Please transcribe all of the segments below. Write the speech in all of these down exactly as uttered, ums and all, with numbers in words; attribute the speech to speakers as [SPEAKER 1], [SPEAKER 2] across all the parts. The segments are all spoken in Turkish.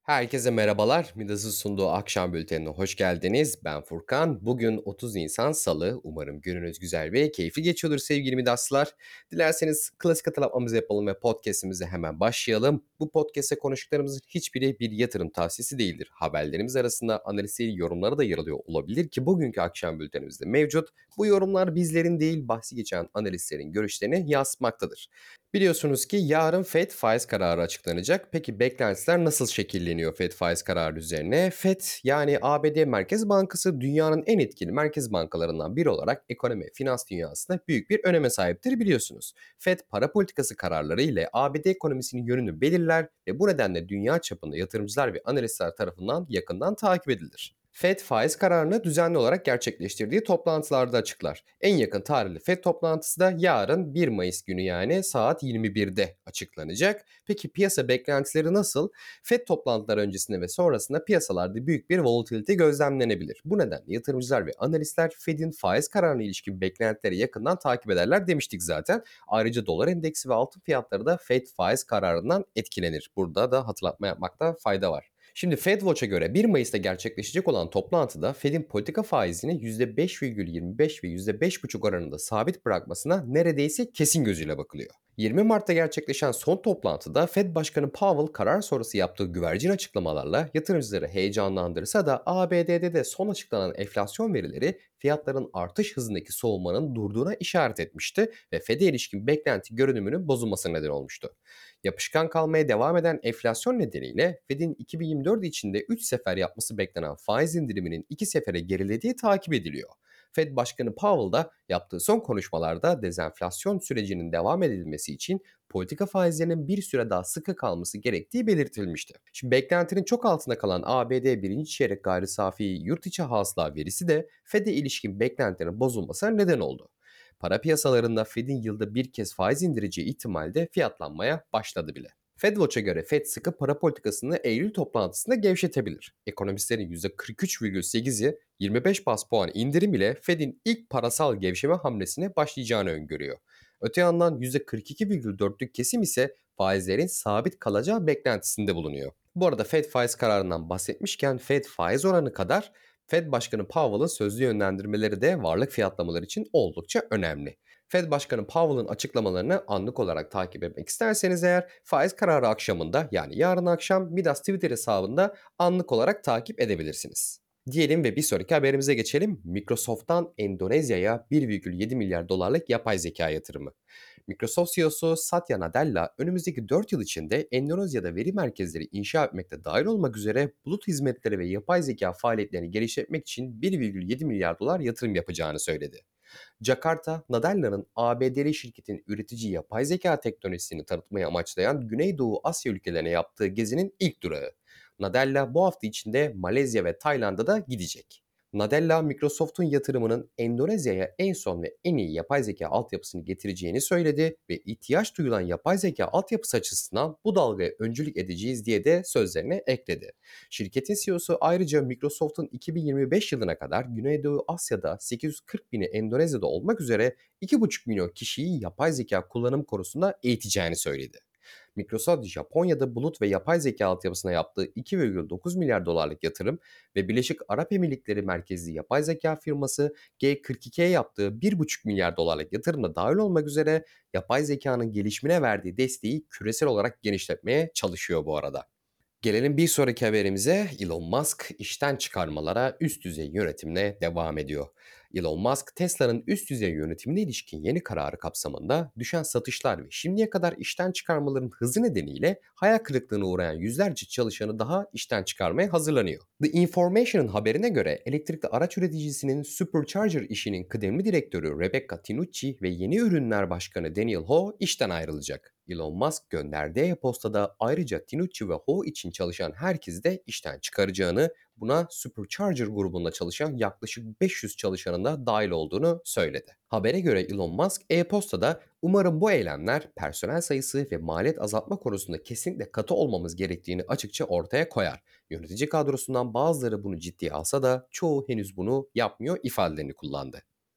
[SPEAKER 1] Herkese merhabalar. Midas'ın sunduğu akşam bültenine hoş geldiniz. Ben Furkan. Bugün otuz Nisan Salı. Umarım gününüz güzel ve keyifli geçiyordur sevgili Midaslar. Dilerseniz klasik hatırlatmamızı yapalım ve podcast'imize hemen başlayalım. Bu podcast'te konuştuklarımızın hiçbiri bir yatırım tavsiyesi değildir. Haberlerimiz arasında analizleri yorumları da yer alıyor olabilir ki bugünkü akşam bültenimizde mevcut. Bu yorumlar bizlerin değil bahsi geçen analistlerin görüşlerini yansıtmaktadır. Biliyorsunuz ki yarın Fed faiz kararı açıklanacak. Peki beklentiler nasıl şekilleniyor Fed faiz kararı üzerine? Fed yani A B D Merkez Bankası dünyanın en etkili merkez bankalarından biri olarak ekonomi ve finans dünyasında büyük bir öneme sahiptir biliyorsunuz. Fed para politikası kararları ile A B D ekonomisinin yönünü belirler ve bu nedenle dünya çapında yatırımcılar ve analistler tarafından yakından takip edilir. Fed faiz kararını düzenli olarak gerçekleştirdiği toplantılarda açıklar. En yakın tarihli Fed toplantısı da yarın bir Mayıs günü yani saat yirmi birde açıklanacak. Peki piyasa beklentileri nasıl? Fed toplantıları öncesinde ve sonrasında piyasalarda büyük bir volatilite gözlemlenebilir. Bu nedenle yatırımcılar ve analistler Fed'in faiz kararına ilişkin beklentileri yakından takip ederler demiştik zaten. Ayrıca dolar endeksi ve altın fiyatları da Fed faiz kararından etkilenir. Burada da hatırlatma yapmakta fayda var. Şimdi FedWatch'a göre bir Mayıs'ta gerçekleşecek olan toplantıda Fed'in politika faizini yüzde beş virgül yirmi beş ve yüzde beş virgül beş oranında sabit bırakmasına neredeyse kesin gözüyle bakılıyor. yirmi Mart'ta gerçekleşen son toplantıda Fed Başkanı Powell karar sonrası yaptığı güvercin açıklamalarla yatırımcıları heyecanlandırsa da A B D'de de son açıklanan enflasyon verileri fiyatların artış hızındaki soğumanın durduğuna işaret etmişti ve Fed'e ilişkin beklenti görünümünün bozulmasına neden olmuştu. Yapışkan kalmaya devam eden enflasyon nedeniyle Fed'in iki bin yirmi dört içinde üç sefer yapması beklenen faiz indiriminin iki sefere gerilediği takip ediliyor. Fed Başkanı Powell da yaptığı son konuşmalarda dezenflasyon sürecinin devam edilmesi için politika faizlerinin bir süre daha sıkı kalması gerektiği belirtilmişti. Şimdi beklentinin çok altında kalan A B D birinci çeyrek gayri safi yurt içi hasıla verisi de Fed'e ilişkin beklentilerin bozulmasına neden oldu. Para piyasalarında Fed'in yılda bir kez faiz indireceği ihtimal de fiyatlanmaya başladı bile. FedWatch'a göre Fed sıkı para politikasını Eylül toplantısında gevşetebilir. Ekonomistlerin yüzde kırk üç virgül sekizi yirmi beş bas puan indirim ile Fed'in ilk parasal gevşeme hamlesine başlayacağını öngörüyor. Öte yandan yüzde kırk iki virgül dörtlük kesim ise faizlerin sabit kalacağı beklentisinde bulunuyor. Bu arada Fed faiz kararından bahsetmişken Fed faiz oranı kadar Fed Başkanı Powell'ın sözlü yönlendirmeleri de varlık fiyatlamaları için oldukça önemli. Fed Başkanı Powell'ın açıklamalarını anlık olarak takip etmek isterseniz eğer faiz kararı akşamında yani yarın akşam Midas Twitter hesabında anlık olarak takip edebilirsiniz. Diyelim ve bir sonraki haberimize geçelim. Microsoft'tan Endonezya'ya bir virgül yedi milyar dolarlık yapay zeka yatırımı. Microsoft C E O'su Satya Nadella önümüzdeki dört yıl içinde Endonezya'da veri merkezleri inşa etmekte dahil olmak üzere bulut hizmetleri ve yapay zeka faaliyetlerini geliştirmek için bir virgül yedi milyar dolar yatırım yapacağını söyledi. Jakarta, Nadella'nın A B D'li şirketin üretici yapay zeka teknolojisini tanıtmayı amaçlayan Güneydoğu Asya ülkelerine yaptığı gezinin ilk durağı. Nadella bu hafta içinde Malezya ve Tayland'a da gidecek. Nadella, Microsoft'un yatırımının Endonezya'ya en son ve en iyi yapay zeka altyapısını getireceğini söyledi ve ihtiyaç duyulan yapay zeka altyapısı açısından bu dalgaya öncülük edeceğiz diye de sözlerine ekledi. Şirketin C E O'su ayrıca Microsoft'un iki bin yirmi beş yılına kadar Güneydoğu Asya'da sekiz yüz kırk bini Endonezya'da olmak üzere iki buçuk milyon kişiyi yapay zeka kullanım konusunda eğiteceğini söyledi. Microsoft Japonya'da bulut ve yapay zeka altyapısına yaptığı iki virgül dokuz milyar dolarlık yatırım ve Birleşik Arap Emirlikleri merkezli yapay zeka firması G kırk ikiye yaptığı bir buçuk milyar dolarlık yatırımda dahil olmak üzere yapay zekanın gelişimine verdiği desteği küresel olarak genişletmeye çalışıyor bu arada. Gelelim bir sonraki haberimize. Elon Musk işten çıkarmalara üst düzey yönetimle devam ediyor. Elon Musk, Tesla'nın üst düzey yönetimine ilişkin yeni kararı kapsamında düşen satışlar ve şimdiye kadar işten çıkarmaların hızı nedeniyle hayal kırıklığına uğrayan yüzlerce çalışanı daha işten çıkarmaya hazırlanıyor. The Information'ın haberine göre elektrikli araç üreticisinin Supercharger işinin kıdemli direktörü Rebecca Tinucci ve yeni ürünler başkanı Daniel Ho işten ayrılacak. Elon Musk gönderdiği e-postada ayrıca Tinucci ve Ho için çalışan herkesi de işten çıkaracağını, buna Supercharger grubunda çalışan yaklaşık beş yüz çalışanın da dahil olduğunu söyledi. Habere göre Elon Musk e-postada "Umarım bu eylemler personel sayısı ve maliyet azaltma konusunda kesinlikle katı olmamız gerektiğini açıkça ortaya koyar. Yönetici kadrosundan bazıları bunu ciddiye alsa da çoğu henüz bunu yapmıyor" ifadelerini kullandı.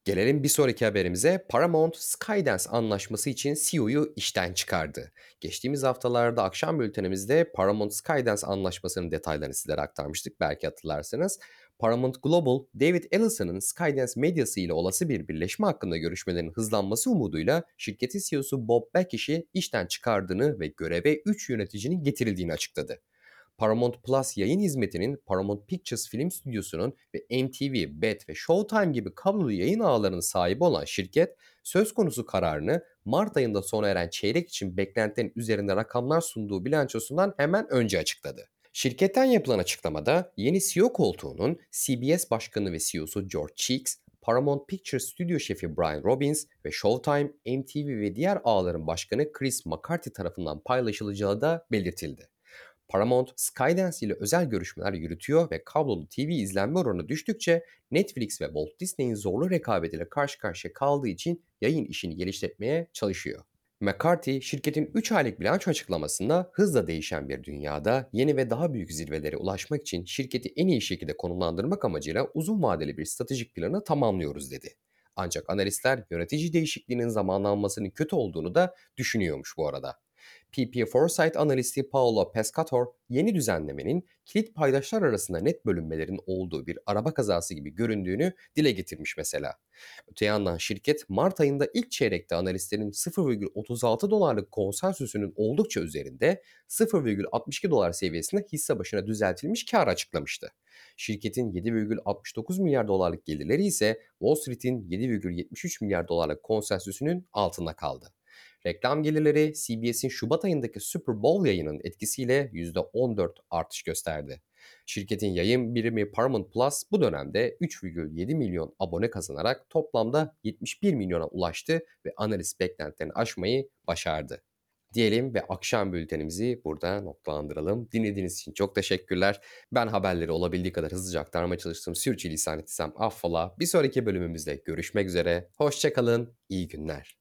[SPEAKER 1] Gelelim bir sonraki haberimize. Paramount, Skydance anlaşması için C E O'yu işten çıkardı. Geçtiğimiz haftalarda akşam bültenimizde Paramount Skydance anlaşmasının detaylarını sizlere aktarmıştık, belki hatırlarsınız. Paramount Global, David Ellison'ın Skydance medyası ile olası bir birleşme hakkında görüşmelerin hızlanması umuduyla şirketin C E O'su Bob Bakish'i işten çıkardığını ve göreve üç yöneticinin getirildiğini açıkladı. Paramount Plus yayın hizmetinin Paramount Pictures film stüdyosunun ve M T V, B E T ve Showtime gibi kablolu yayın ağlarının sahibi olan şirket, söz konusu kararını Mart ayında sona eren çeyrek için beklentilerin üzerinde rakamlar sunduğu bilançosundan hemen önce açıkladı. Şirketten yapılan açıklamada yeni C E O koltuğunun C B S Başkanı ve C E O'su George Cheeks, Paramount Pictures stüdyo şefi Brian Robbins ve Showtime, M T V ve diğer ağların başkanı Chris McCarthy tarafından paylaşılacağı da belirtildi. Paramount, Skydance ile özel görüşmeler yürütüyor ve kablolu T V izlenme oranı düştükçe Netflix ve Walt Disney'in zorlu rekabetiyle karşı karşıya kaldığı için yayın işini geliştirmeye çalışıyor. McCarthy, şirketin üç aylık bilanço açıklamasında hızla değişen bir dünyada yeni ve daha büyük zirvelere ulaşmak için şirketi en iyi şekilde konumlandırmak amacıyla uzun vadeli bir stratejik planı tamamlıyoruz dedi. Ancak analistler yönetici değişikliğinin zamanlanmasının kötü olduğunu da düşünüyormuş bu arada. P P Foresight analisti Paolo Pescatore, yeni düzenlemenin kilit paydaşlar arasında net bölünmelerin olduğu bir araba kazası gibi göründüğünü dile getirmiş mesela. Öte yandan şirket, Mart ayında ilk çeyrekte analistlerin sıfır virgül otuz altı dolarlık konsensüsünün oldukça üzerinde sıfır virgül altmış iki dolar seviyesinde hisse başına düzeltilmiş kar açıklamıştı. Şirketin yedi virgül altmış dokuz milyar dolarlık gelirleri ise Wall Street'in yedi virgül yetmiş üç milyar dolarlık konsensüsünün altında kaldı. Reklam gelirleri C B S'in Şubat ayındaki Super Bowl yayının etkisiyle yüzde on dört artış gösterdi. Şirketin yayın birimi Paramount Plus bu dönemde üç virgül yedi milyon abone kazanarak toplamda yetmiş bir milyona ulaştı ve analist beklentilerini aşmayı başardı. Diyelim ve akşam bültenimizi burada noktalandıralım. Dinlediğiniz için çok teşekkürler. Ben haberleri olabildiği kadar hızlıca aktarmaya çalıştım. Sürçülisan ettiysem affola. Bir sonraki bölümümüzde görüşmek üzere. Hoşça kalın, iyi günler.